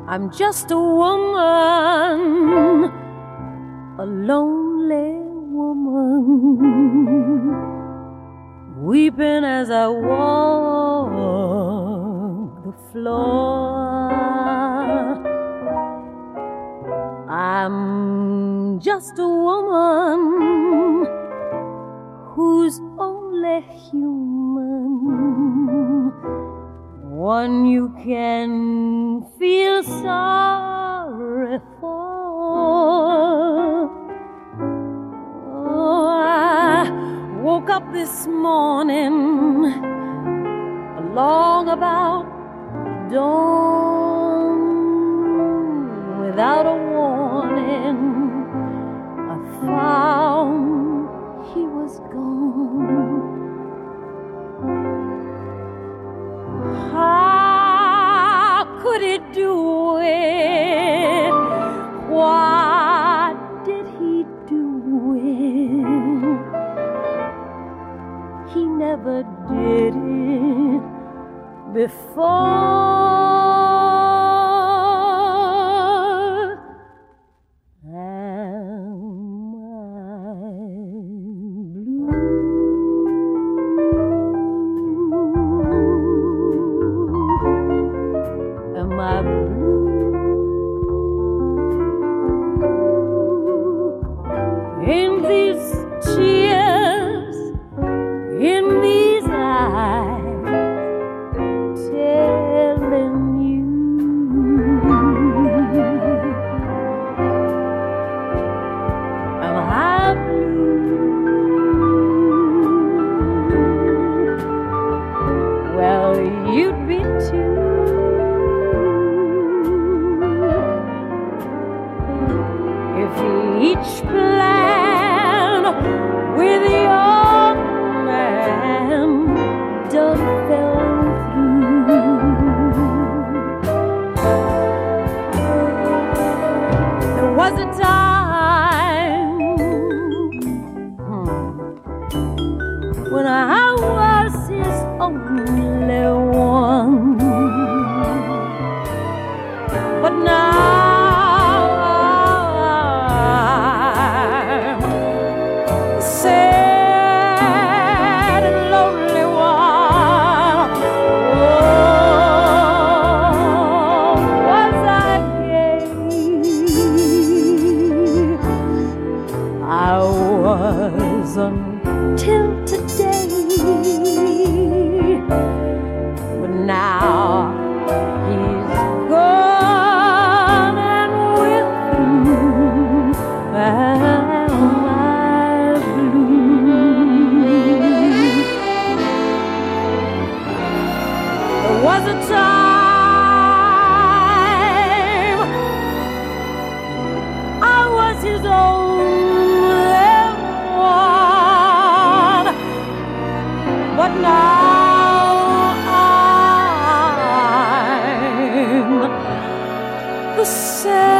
I'm just a woman, a lonely woman, weeping as I walk the floor. I'm just a woman who's only human, one you can feel sorry for. Oh, I woke up this morning along about dawn without a warning. I found he was gone. How could he do it? Why did he do it? He never did it before. Am I blue? In these tears, in these eyes, telling you am I blue? Well, you'd be too if each plan with your man done fell through. There was a time when I was his only one, but now until today, but now he's gone, and with him am I blue. There was a time I was his own, but now I'm the same.